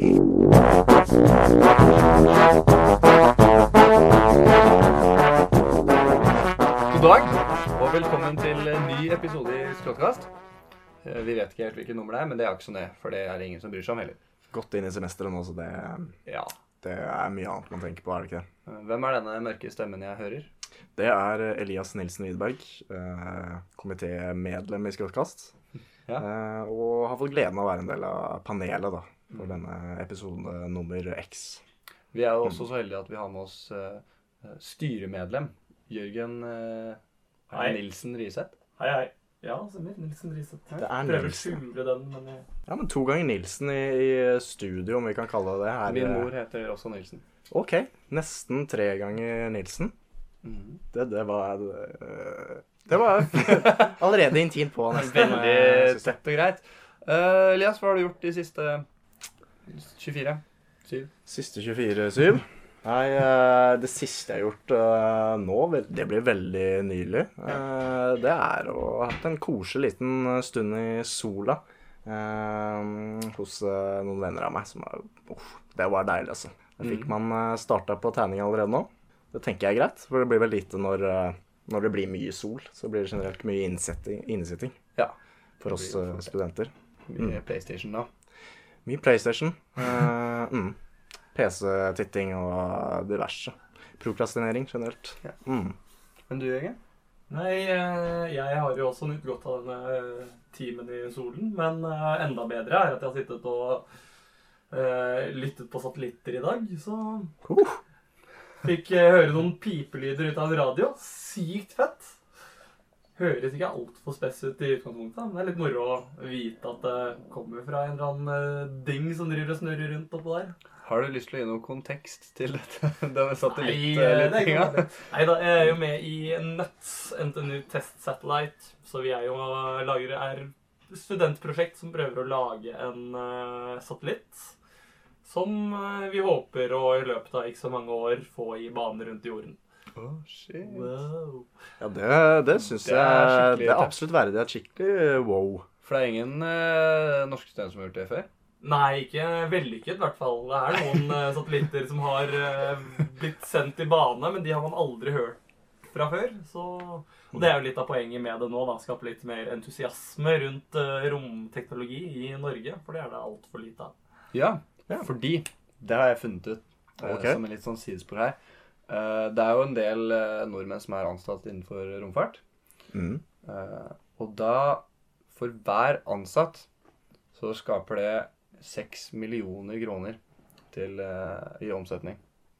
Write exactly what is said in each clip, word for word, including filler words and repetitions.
God dag, og velkommen til en ny episode i Skråtkast. Vi vet ikke helt hvilket nummer det er, men det er ikke så nøye, for det er det ingen som bryr seg om heller. Godt inn i semesteret nå, så det, Ja. det er mye annet man tenker på, er det ikke det? Hvem er denne mørke stemmen jeg hører? Det er Elias Nilsen Widberg, eh, komitémedlem i Skråtkast, Ja. eh, og har fått gleden av å være en del av panelet da, for denne episode nummer X. Vi er jo også så heldige at vi har med oss uh, styremedlem, Jørgen uh, Hei. Nilsen Riseth. Hei, hei. Ja, stemmer. Nilsen Riseth. Det er Prøver å Nilsen. skjule den, men jeg... Ja, men to ganger Nilsen i, i studio, om vi kan kalle det det her. Min mor heter også Nilsen. Ok, nesten tre ganger Nilsen. Mm. Det, det var... øh, Det var allerede intimt på nesten. Veldig øh, synes jeg. tett og greit. Uh, Elias, hva har du gjort de siste tjuefire? syv? Siste tjuefire syv. Nei, øh, det siste jeg har gjort øh, nå, vel- det blir veldig nylig. Eh, det er å ha hatt en koselig liten stund i sola eh, hos øh, noen venner av meg. Som er, uff, det var deilig, altså. Da fikk man øh, startet på tegning allerede nå. Det tenker jeg er greit, for det blir vel lite når, øh, når det blir mye sol. Så blir det generelt mye innesitting, innesitting Ja. for oss Det blir jo øh, fort det. studenter. Mye PlayStation da. Mye PlayStation. eh, mm. P C-titting og diverse. Prokrastinering generelt. Ja. Mm. Men du, Jørgen? Nei, eh, jeg har jo også nytt godt av denne eh, timen i solen, men eh, enda bedre er at jeg har sittet og eh, lyttet på satellitter i dag, så Uh. fikk eh, høre noen pipelyder ut av en radio. Sykt fett! Høres ikke alt for spess ut i utgangspunktet, men det er litt moro å vite at det kommer fra en eller annen eh, ding som driver og snurrer rundt oppå der. Har du lyst til å gi noe kontekst til dette, denne Nei, det er satellittlyttinga? ikke det. Neida, jeg er jo med i NUTS, N T N U Test Satellite, så vi er jo lager er studentprosjekt som prøver å lage en eh, satellitt som eh, vi håper å i løpet av ikke så mange år få i bane rundt jorden. Oh, shit. Wow. Ja, det, det synes Det er jeg skikkelig det er tøft. absolutt verdig et skikkelig wow. For det er ingen uh, norske studenter som har gjort det før? Nei, ikke vellykket i hvert fall. Det er noen eh, satellitter som har eh, blitt sendt i bane, men de har man aldri hørt fra før. Så, og det er jo litt av poenget med det nå, da. Skape litt mer entusiasme rundt eh, romteknologi i Norge, for det er det alt for lite av. Ja, Ja. fordi det har jeg funnet ut eh, Ok. som en litt sånn sidespor her. Eh, det er jo en del eh, nordmenn som er ansatt innenfor romfart. Mm. Eh, og da, for hver ansatt, så skaper det seks millioner kroner til, eh, i omsetning.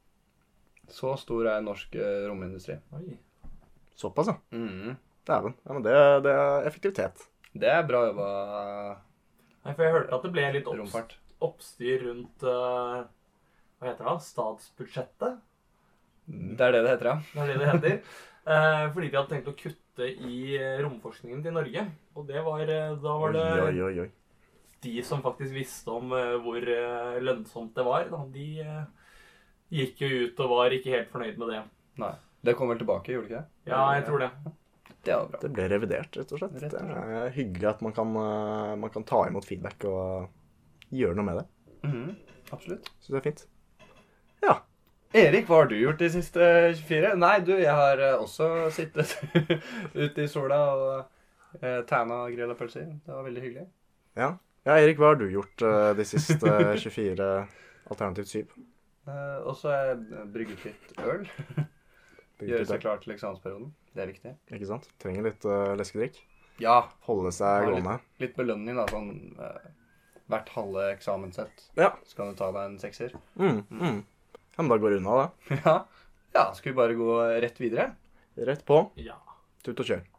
Så stor er norsk eh, romindustri. Oi. Såpass, ja. Mhm. Dæven. Ja, men det, det er effektivitet. Det er bra jobba, Nei, for jeg hørte at det ble litt opps romfart. oppstyr rundt eh, hva heter det? Statsbudsjettet. Det er det det heter, ja. Det er det det heter. Eh, fordi de hadde tenkt å kutte i eh, romforskningen til Norge. Og det var, eh, da var det Oi, oi, oi. de som faktisk visste om eh, hvor eh, lønnsomt det var. Da. De eh, gikk jo ut og var ikke helt fornøyd med det. Nei. Det kom vel tilbake, gjorde det ikke det? Ja, jeg tror det. Det var bra. Det ble revidert, rett og slett. Rett og Det er hyggelig at man kan, eh, man kan ta imot feedback og gjøre noe med det. Mhm. Absolutt. Synes det er fint. Ja. Erik, hva har du gjort de siste tjuefire? Nei, du, jeg har eh, også sittet ute i sola og uh, tæna og grilla pølser. Det var veldig hyggelig. Ja. Ja, Erik, hva har du gjort eh, de siste tjuefire, alternativt syv? Eh, og så har jeg brygget litt øl. Gjøre seg klar til eksamensperioden. Det er viktig. Ikke sant? Trenger litt uh, leskedrikk. Ja, Holde seg Ja, gående. litt belønning da, sånn eh, hvert halve eksamenssett. Ja. Så kan du ta deg en sekser. Mm, mm. Ja, men da går det unna, da. Ja, ja, skal vi bare gå rett videre? Rett på. Ja. Tut og kjør.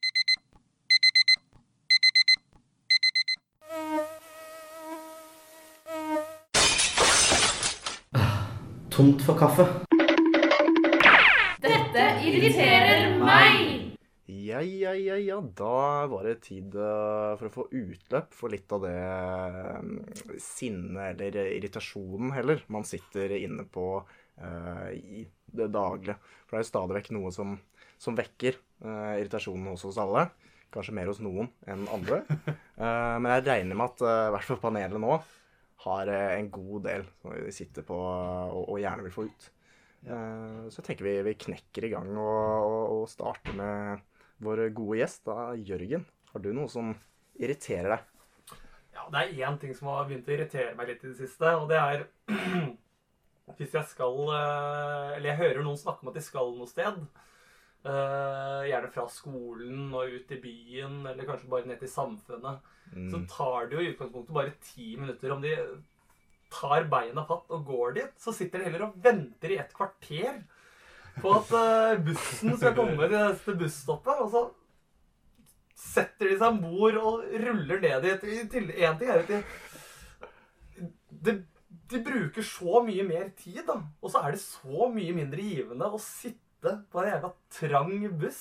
Tomt for kaffe. Dette irriterer meg! Ja, ja, ja, ja. Da var det tid eh, for å få utløp for litt av det eh, sinne eller irritasjonen heller man sitter inne på eh, i det daglige. For det er jo stadig vekk noe som, som vekker eh, irritasjonen hos oss alle. Kanskje mer hos noen enn andre. Eh, men jeg regner med at eh, i hvert fall panelet nå har eh, en god del som vi sitter på og, og gjerne vil få ut. Eh, så jeg tenker vi, vi knekker i gang og, og, og starter med vår gode gjest, da, Jørgen. Har du noe som irriterer deg? Ja, det er én ting som har begynt å irritere meg litt i det siste, og det er hvis jeg skal eh, Eller jeg hører noen snakke om at de skal noe sted. Uh, gjerne fra skolen og ut i byen, eller kanskje bare ned til samfunnet. Mm. Så tar det jo i utgangspunktet bare ti minutter. Om de tar beina fatt og går dit, så sitter de heller og venter i et kvarter på at uh, bussen skal komme til neste busstoppet, og så setter de seg om bord og ruller ned dit. En ting er at de, de, de bruker så mye mer tid, da. Og så er det så mye mindre givende å sitte på en jævla trang buss.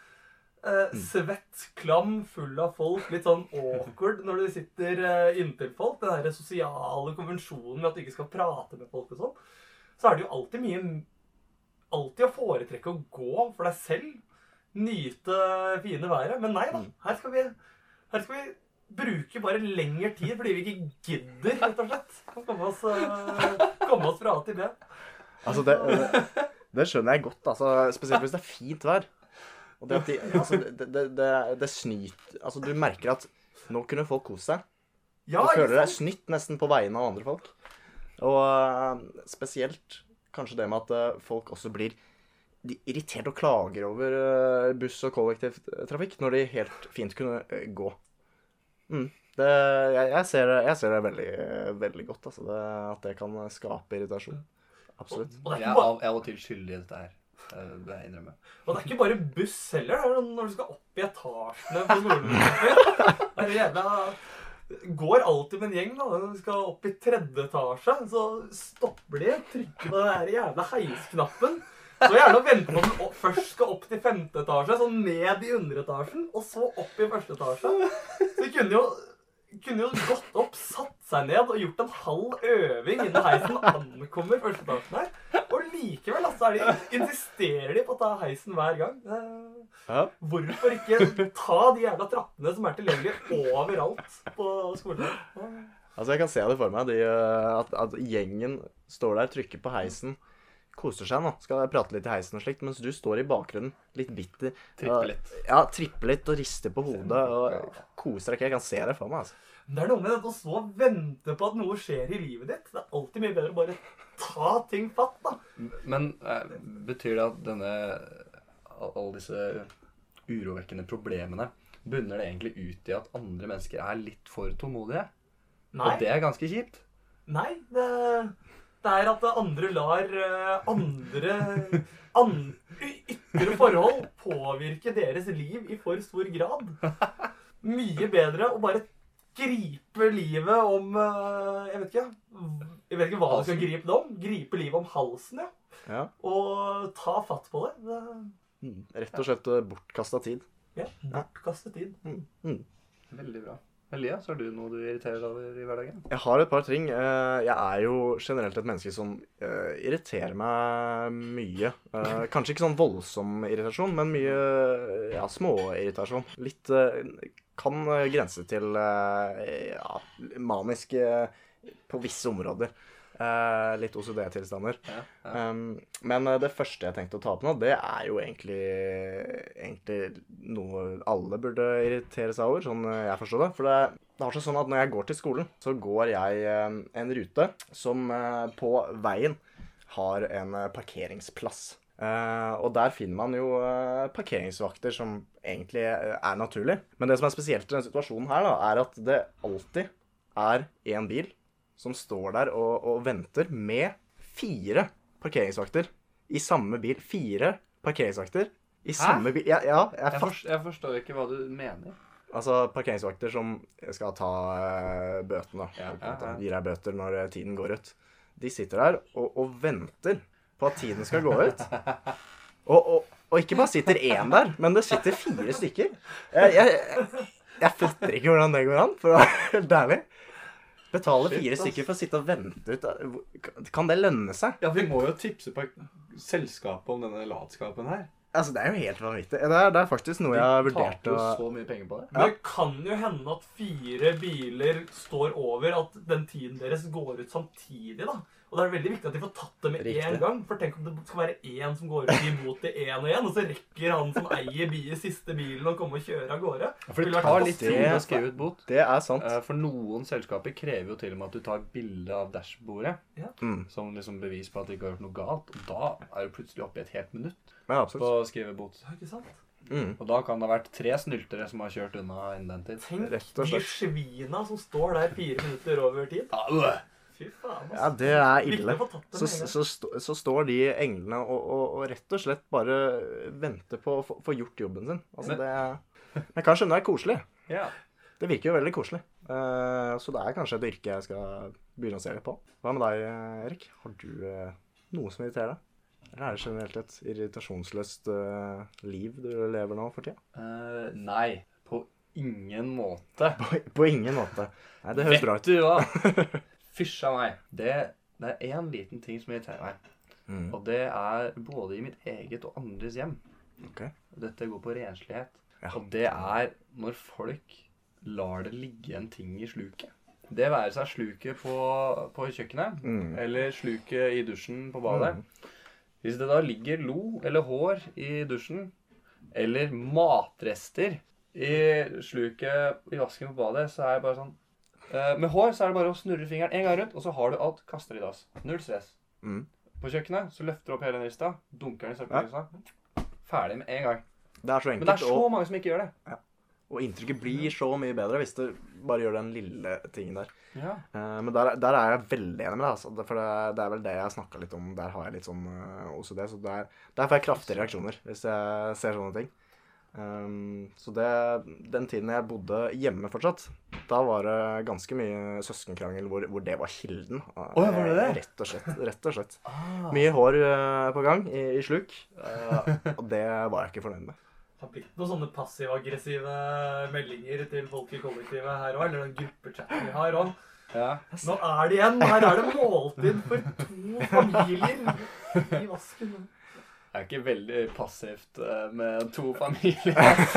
Eh, svett, klam, full av folk. Litt sånn awkward når du sitter eh, inntil folk. Den der sosiale konvensjonen med at du ikke skal prate med folk og sånn. Så er det jo alltid mye Alltid å foretrekke å gå for deg selv. Nyte fine været. Men nei da, her skal vi Her skal vi bruke bare lengre tid fordi vi ikke gidder, rett og slett. Komme oss, uh, komme oss fra A til B. Altså, det, det, det skjønner jeg godt, altså, spesielt hvis det er fint vær. Og det at de, altså, det, det, det, det snyt, altså, du merker at nå kunne folk kose seg. Ja, du føler deg snytt nesten på vegne av andre folk. Og uh, spesielt kanskje det med at uh, folk også blir de irritert og klager over uh, buss og kollektivtrafikk når de helt fint kunne uh, gå. Mm. Det, jeg, jeg, ser, jeg ser det veldig, veldig godt, altså, det, at det kan skape irritasjon. Absolutt. Og, og jeg er av, jeg er av og til skyldig i dette her. Det er innrømme. Og det er ikke bare buss heller. Det er når du skal opp i etasjene på skolen. Det er jævla... Går alltid med en gjeng da. Når du skal opp i tredje etasje, så stopper de, trykker på den der jævla heisknappen. Så gjerne å vente på at den først skal opp til femte etasje, så ned i underetasjen, og så opp i første etasje. Så de kunne jo... kunne jo gått opp, satt seg ned og gjort en halv øving innen heisen ankommer første etasjen her. Og likevel, altså, er de, insisterer de på å ta heisen hver gang. Ja. Hvorfor ikke ta de jævla trappene som er tilgjengelige overalt på skolen? Ja. Altså, jeg kan se det for meg, de, at, at gjengen står der, trykker på heisen, koser seg nå, skal prate litt i heisen og slikt, mens du står i bakgrunnen, litt bitter. Trippe litt. Ja, trippe litt og riste på hodet, og koser deg ikke. Jeg kan se det for meg, altså. Det er noe med det å stå og vente på at noe skjer i livet ditt. Det er alltid mye bedre å bare ta ting fatt, da. Men eh, betyr det at denne, alle disse urovekkende problemene, bunner det egentlig ut i at andre mennesker er litt for tålmodige? Nei. Og det er ganske kjipt. Nei, det... Det er at andre lar andre an, ytre forhold påvirke deres liv i for stor grad. Mye bedre å bare gripe livet om Jeg vet ikke, jeg vet ikke hva du skal gripe det om. Gripe livet om halsen, ja. Ja. Og ta fatt på det. det mm. Rett og slett bortkastet tid. Ja, bortkastet tid. Mm. Mm. Veldig bra. Elias, har du noe du irriterer deg over i hverdagen? Jeg har et par ting. Jeg er jo generelt et menneske som irriterer meg mye. Kanskje ikke sånn voldsom irritasjon, men mye ja, småirritasjon. Litt kan grense til ja, manisk på visse områder. Uh, litt O C D-tilstander. Ja, ja. Um, men det første jeg tenkte å ta på nå, det er jo egentlig, egentlig noe alle burde irritere seg over, sånn jeg forstår det. For det, det har seg sånn at når jeg går til skolen, så går jeg um, en rute som uh, på veien har en uh, parkeringsplass. Uh, og der finner man jo uh, parkeringsvakter som egentlig er naturlig. Men det som er spesielt i denne situasjonen her da, er at det alltid er en bil som står der og, og venter med fire parkeringsvakter i samme bil. Fire parkeringsvakter i Hæ? Samme bil. Ja, ja, jeg, jeg, forstår, jeg forstår ikke hva du mener. Altså parkeringsvakter som skal ta uh, bøtene. Ja, ja, ja. Gir deg bøter når tiden går ut. De sitter der og, og venter på at tiden skal gå ut. Og, og, og ikke bare sitter én der, men det sitter fire stykker. Jeg, jeg, jeg fatter ikke hvordan det går an, for å være helt ærlig. Betale fire stykker for å sitte og vente ut. Kan det lønne seg? Ja, vi må jo tipse på selskapet om denne latskapen her. Altså, det er jo helt vanvittig. Det er, det er faktisk noe jeg har vurdert taper jo å... så mye penger på det. Men det kan jo hende at fire biler står over, at den tiden deres går ut samtidig, da. Og det er veldig viktig at de får tatt det med Riktig. en gang. For tenk om det skal være én som går ut i bot til én og én, og så rekker han som eier bilen, siste bilen å komme og kjøre av gårde. For det Ville vært tar litt tid fantastisk. å skrive ut bot. Det er sant. Eh, For noen selskaper krever jo til og med at du tar bilde av dashbordet Mm. som liksom bevis på at du ikke har gjort noe galt. Og da er du plutselig oppe i et helt minutt Ja, på absolutt. å skrive bot. Ja, ikke sant? Mm. Og da kan det ha vært tre snyltere som har kjørt unna innen den tid. Tenk Rett og de slett. svina som står der fire minutter over tid. Ah, øh. Fy faen, Ja, det er Viktig ille. å få tatt det Så, med en gang. så, stå- så står de englene og, og, og rett og slett bare venter på å få få gjort jobben sin. Altså, Men- det er... Men jeg kan skjønne det er koselig. Ja. Det virker jo veldig koselig. Eh, så det er kanskje et yrke jeg skal begynne å se litt på. Hva med deg, Erik? Har du eh, noe som irriterer deg? Eller er det generelt et irritasjonsløst eh, liv du lever nå for tida? Eh, nei, på ingen måte. På, på ingen måte. Nei, det høres bra ut. Vet du hva? Fysj av meg. Det, det er en liten ting som irriterer meg. Mm. Og det er både i mitt eget og andres hjem. Ok. Dette går på renslighet. Ja. Og det er når folk lar det ligge en ting i sluket. Det være seg sluket på, på kjøkkenet, Mm. eller sluket i dusjen på badet. Hvis det da ligger lo eller hår i dusjen, eller matrester i sluket i vasken på badet, så er det bare sånn eh, med hår så er det bare å snurre fingeren en gang rundt, og så har du alt, kaster i dass. Null stress. Mm. På kjøkkenet så løfter du opp hele den rista, dunker den i Ja. søppelrista. Ferdig med en gang. Det er så Men det er enkelt, så og, mange som ikke gjør det. og inntrykket blir så mye bedre hvis du bare gjør den lille tingen der. Ja. Eh, men der, der er jeg veldig enig med deg, altså. Det- For det, det er vel det jeg snakket litt om. Der har jeg litt sånn eh, O C D, så der, der får jeg kraftige reaksjoner hvis jeg ser sånne ting. Um, så det, den tiden jeg bodde hjemme fortsatt, da var det ganske mye søskenkrangel hvor, hvor det var kilden. Å, var det det? Rett og slett. Rett og slett. Mye hår eh, på gang i, i sluk, eh, og det var jeg ikke fornøyd med. Det har blitt noen sånne passiv-aggressive meldinger til folk i kollektivet her òg, eller den gruppechatten vi har òg. Ja. Nå er det igjen! Her er det måltid for to familier i vasken. Det er ikke veldig passivt eh, med to familier.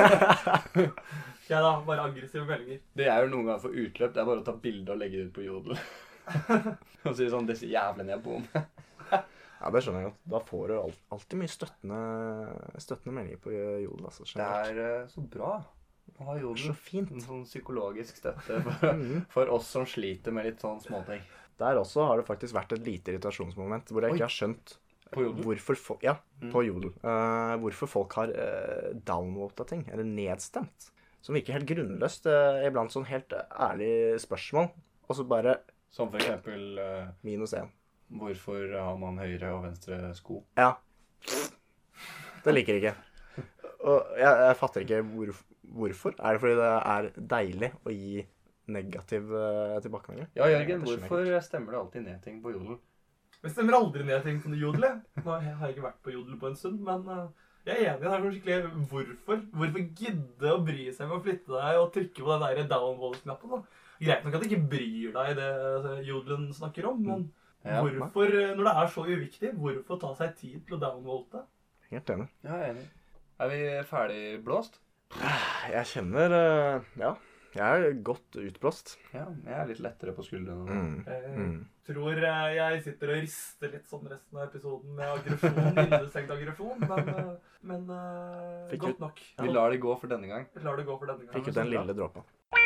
Ja da, bare aggressive meldinger. Det er jo noen ganger for utløp. Det er bare å ta bilde og legge det ut på Jodel. Og si sånn, disse jævlene jeg bor med. Ja, det skjønner jeg godt. Da får du alt, alltid mye støttende, støttende meldinger på Jodel. Altså, Det er eh, så bra å ha Jodel. så fint. En sånn psykologisk støtte for, Mhm. for oss som sliter med litt sånn småting. Der også har det faktisk vært et lite irritasjonsmoment hvor jeg Oi. ikke har skjønt På Jodel? hvorfor folk, ja, Mm. på Jodel. Eh, hvorfor folk har uh, downvota ting, eller nedstemt. Som virker helt grunnløst. Uh, iblant sånn helt ærlig spørsmål. Og så bare Som for eksempel eh, minus én. hvorfor har man høyre og venstre sko? Ja. Det liker jeg ikke. Og jeg, jeg fatter ikke hvor, hvorfor. Er det fordi det er deilig å gi negativ uh, tilbakemelding? Ja, Jørgen, Det skjønner jeg hvorfor stemmer du alltid ned ting på Jodel? Jeg stemmer aldri ned ting på Jodel. jeg. Nå har jeg ikke vært på Jodel på en stund, men eh, jeg er enig. Det er noe skikkelig hvorfor. Hvorfor gidde å bry seg med å flytte deg og trykke på den der downvolt-knappen? da? Greit nok at du ikke bryr deg det eh, Jodelen snakker om, men Ja, hvorfor, eh, når det er så uviktig, hvorfor ta seg tid til å downvolte? Helt enig. ja, jeg er enig. Er vi ferdig blåst? Jeg kjenner uh, Ja, jeg er godt utblåst. Ja, jeg er litt lettere på skuldrene. nå. Mm. Jeg Mm. tror eh, jeg sitter og rister litt sånn resten av episoden med aggresjon, innestengt aggresjon, men, eh, men eh, Fikk godt ut- nok. Vi lar det gå for denne gang. Jeg lar det gå for denne gangen. Fikk ut den lille dråpa.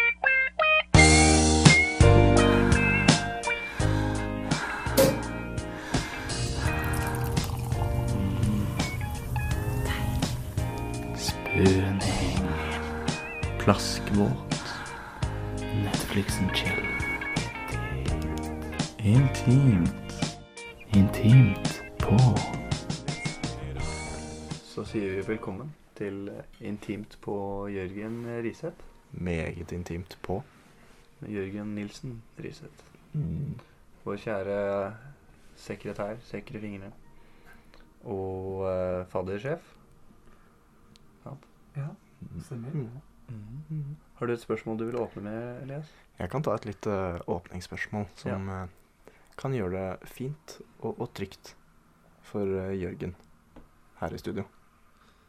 Spøning. Plaskvåt. Netflix and chill. Intimt. Intimt på. Så sier vi velkommen til Intimt på Jørgen Riseth. Meget intimt på. Jørgen Nilsen Riseth. Vår kjære sekretær, sekre fingrene. Og uh, faddersjef. Ja, stemmer. Mm. Har du et spørsmål du vil åpne med, Elias? Jeg kan ta et litt eh, åpningsspørsmål som eh, kan gjøre det fint og, og trygt for eh, Jørgen her i studio.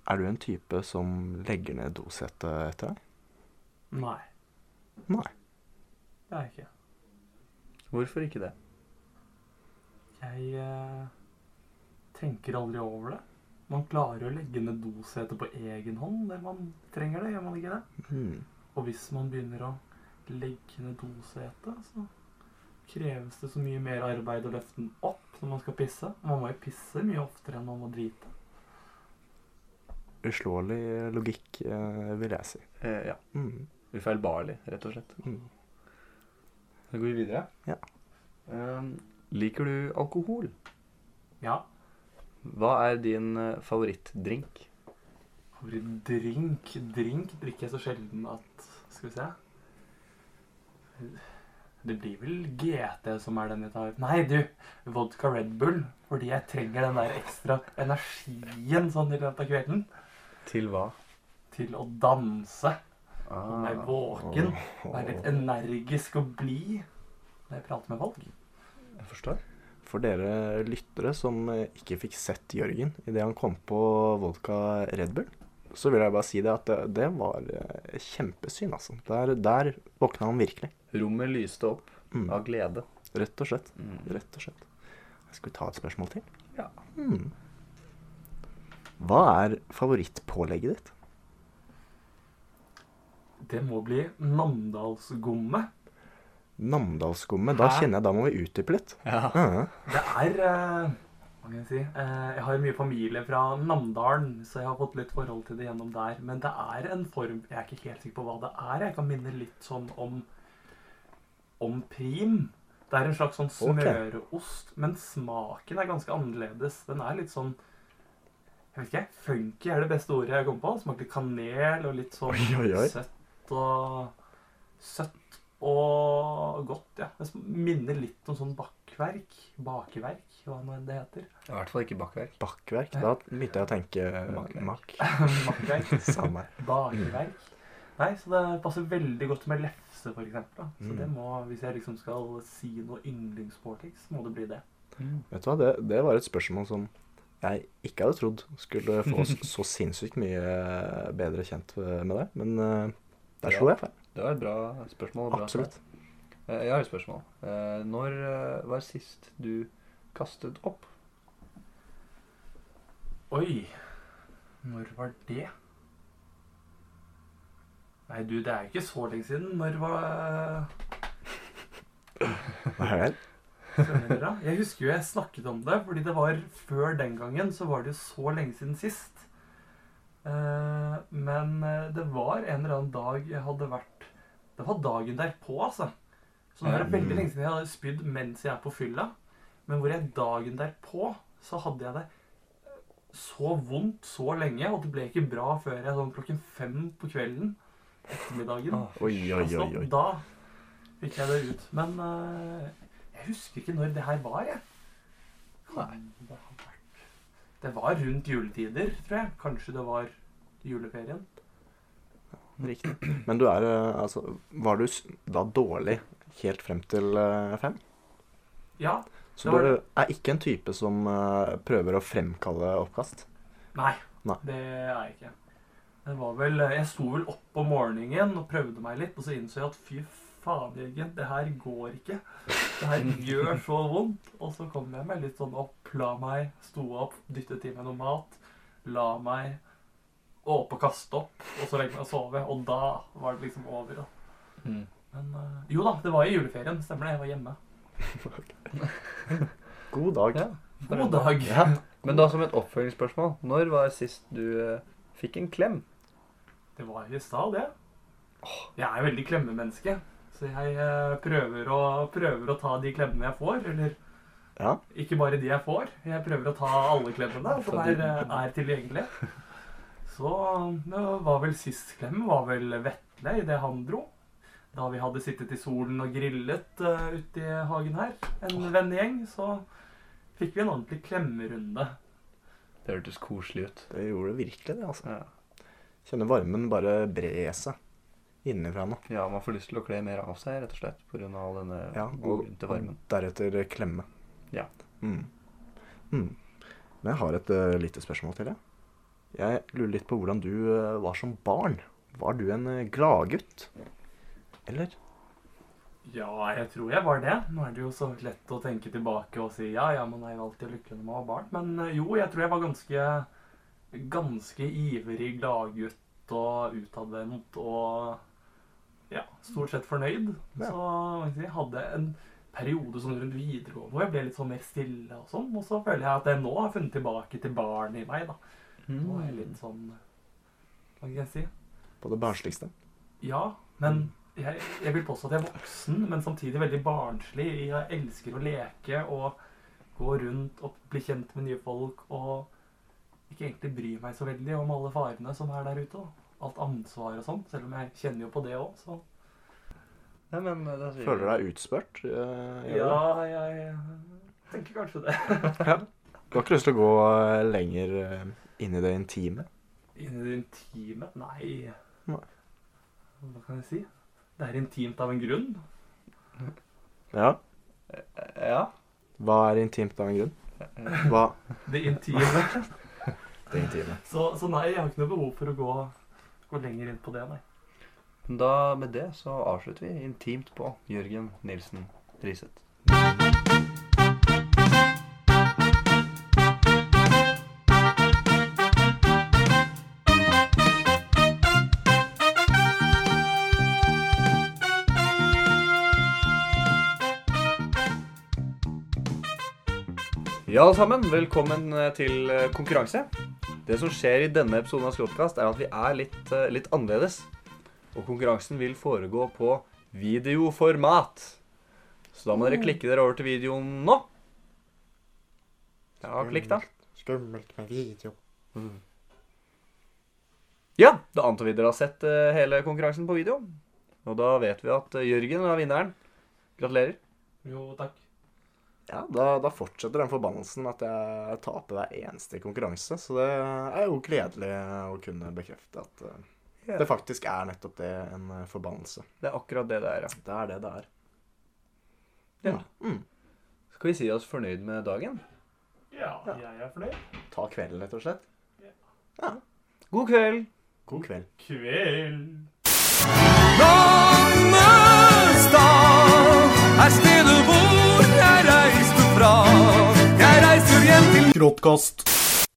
Er du en type som legger ned dosetet etter deg? Nei, Nei. det er jeg ikke. Hvorfor ikke det? Jeg eh, tenker aldri over det. Man klarer å legge ned dosetet på egen hånd når man trenger det, gjør man ikke det? Mm. Og hvis man begynner å legge ned dosetet, så kreves det så mye mer arbeid å løfte den opp når man skal pisse. Man må jo pisse mye oftere enn man må drite. Uslåelig logikk, eh, vil jeg si. Eh, ja. Mm. Ufeilbarlig, rett og slett. Mm. Da går vi videre. Ja. Um, liker du alkohol? Ja, Hva er din eh, favorittdrink? drink, drink drikker jeg så sjelden at, skal vi se, det blir vel G T som er den jeg tar. Nei, du, vodka Red Bull, fordi jeg trenger den der ekstra energien sånn i løpet av kvelden Til hva? til å danse. Ah, Jeg er våken, være litt energisk og blid når jeg prater med folk. jeg forstår. For dere lyttere som eh, ikke fikk sett Jørgen i det han kom på vodka Red Bull, så vil jeg bare si det at det, det var eh, kjempesyn, altså. Der, der våkna han virkelig. Rommet lyste opp Mm. av glede. Rett og slett. Mm. Rett og slett. Skal vi ta et spørsmål til? Ja. Mm. Hva er favorittpålegget ditt? Det må bli Namdalsgomme. Namdalsgomme. Da Hæ? kjenner jeg, da må vi utdype litt. Ja. Ja. Det er, eh, hva kan jeg si, eh, jeg har mye familie fra Namdalen, så jeg har fått litt forhold til det gjennom der. Men det er en form, jeg er ikke helt sikker på hva det er. Jeg kan minne litt sånn om, om prim. Det er en slags sånn Ok. smøreost, men smaken er ganske annerledes. Den er litt sånn, jeg vet ikke, funky er det beste ordet jeg kom på. Smaker litt kanel og litt sånn Oi, oi, oi. søtt og søtt og godt, ja. Det minner litt om sånn bakverk, bakeverk, hva nå enn det heter. I hvert fall ikke bakverk. Bakkverk. Da begynte jeg å tenke Bakverk. makk. Bakverk, Samme her. bakeverk. Nei, så det passer veldig godt med lefse, for eksempel. Da. Så Mm. det må, hvis jeg liksom skal si noe yndlingspålegg, så må det bli det. Vet du hva, det, det var et spørsmål som jeg ikke hadde trodd skulle få oss så sinnssykt mye bedre kjent med deg. Men eh, der slo jeg feil. Det var et bra spørsmål. og Bra Absolutt. svar. Eh, Jeg har et spørsmål. Eh, Når eh, var sist du kastet opp? Oi, når var det? Nei, du, det er jo ikke så lenge siden. Når var... Nei vel. Skjønner dere? Jeg husker jo jeg snakket om det, fordi det var før den gangen, så var det jo så lenge siden sist. Eh, men eh, det var en eller annen dag jeg hadde vært, det var dagen derpå, altså. Så det er veldig lenge siden jeg hadde spydd mens jeg er på fylla. Men hvor jeg dagen derpå, så hadde jeg det så vondt så lenge, og det ble ikke bra før jeg sånn klokken fem på kvelden, ettermiddagen. Ah, Oi, oi, Så oi, oi. Da fikk jeg det ut. Men eh, jeg husker ikke når det her var, jeg. Nei. Det har vært- Det var rundt juletider, tror jeg. Kanskje det var juleferien. Riktig. Men du er eh, altså Var du s- da dårlig helt frem til eh, fem? Ja. Så Det var du er ikke en type som eh, prøver å fremkalle oppkast? Nei, Nei. det er jeg ikke. Det var vel, jeg sto vel opp om morgenen og prøvde meg litt, og så innså jeg at fy faen, Jørgen, det her går ikke. Det her gjør så vondt. Og så kom jeg meg litt sånn opp, la meg, sto opp, dyttet i meg noe mat, la meg, opp og kaste opp, og så legge meg og sove. Og da var det liksom over. Da. Mm. Men øh, jo da, det var i juleferien, stemmer det, jeg var hjemme. God dag. Ja. God dag. Ja. Men da som et oppfølgingsspørsmål, når var sist du eh, fikk en klem? Det var i stad, det. Jeg er veldig klemmemenneske, så jeg eh, prøver, å, prøver å ta de klemmene jeg får, eller Ja. ikke bare de jeg får. Jeg prøver å ta alle klemmene som For er, de- eh, er tilgjengelige. Så det var vel sist klem, var vel Vetle i det han dro. Da vi hadde sittet i solen og grillet uh, ute i hagen her, en vennegjeng, så fikk vi en ordentlig klemmerunde. Det hørtes koselig ut. Det gjorde det virkelig, det. altså. Ja. Kjenner varmen bare bre seg innenfra nå. ja, man får lyst til å kle mer av seg, rett og slett, på grunn av all denne Ja, og, godvinte og varmen. deretter klemme. Ja. Mm. Mm. Men jeg har et uh, lite spørsmål til deg. Jeg lurer litt på hvordan du eh, var som barn. Var du en eh, gladgutt? Eller? Ja, jeg tror jeg var det. Nå er det jo så lett å tenke tilbake og si ja, ja, man er jo alltid lykkelig når man var barn. Men eh, jo, jeg tror jeg var ganske, ganske ivrig gladgutt og utadvendt og ja, stort sett fornøyd. Ja. Så jeg hadde en periode sånn rundt videregående hvor jeg ble litt sånn mer stille og sånn. Og så føler jeg at jeg nå har funnet tilbake til barn i meg, da. Nå er jeg litt sånn, hva kan jeg si? På det barnsligste? Ja, men jeg, jeg vil påstå at jeg er voksen, men samtidig veldig barnslig. Jeg elsker å leke og gå rundt og bli kjent med nye folk og ikke egentlig bry meg så veldig om alle farene som er der ute. Da. Alt ansvar og sånn, selv om jeg kjenner jo på det også, så... Nei, men det sier Føler du deg utspurt? Uh, Ja, jeg tenker kanskje det. ja. Du har ikke lyst til å gå eh, lenger eh, inn i det intime? Inn i det intime? Nei. Nei. Hva kan jeg si? Det er intimt av en grunn. Ja. Ja. Hva er intimt av en grunn? Hva? Det intime. Det intime. Så, så nei, jeg har ikke noe behov for å gå, gå lenger inn på det, nei. Da med det så avslutter vi intimt på Jørgen Nilsen Riseth. Ja, alle sammen, velkommen til konkurranse. Det som skjer i denne episoden av Skråtkast er at vi er litt, litt annerledes. Og konkurransen vil foregå på videoformat. Så da må dere klikke dere over til videoen nå. Ja, klikk da. Skummelt med video. Mm. Ja, da antar vi dere har sett uh, hele konkurransen på video. Og da vet vi at uh, Jørgen er vinneren. Gratulerer. Jo, takk. Ja, da, da fortsetter den forbannelsen at jeg taper hver eneste konkurranse. Så det er jo gledelig å kunne bekrefte at uh, Ja. det faktisk er nettopp det, en uh, forbannelse. Det er akkurat det det er, ja. Det er det det er. Ja. Mm. Skal vi si oss fornøyd med dagen? Ja, jeg er fornøyd. Ta kvelden, rett og slett. God kveld! God kveld. Kveld. Nannestad er stedet hvor jeg reiste fra. Jeg reiser hjem til Gråtkast.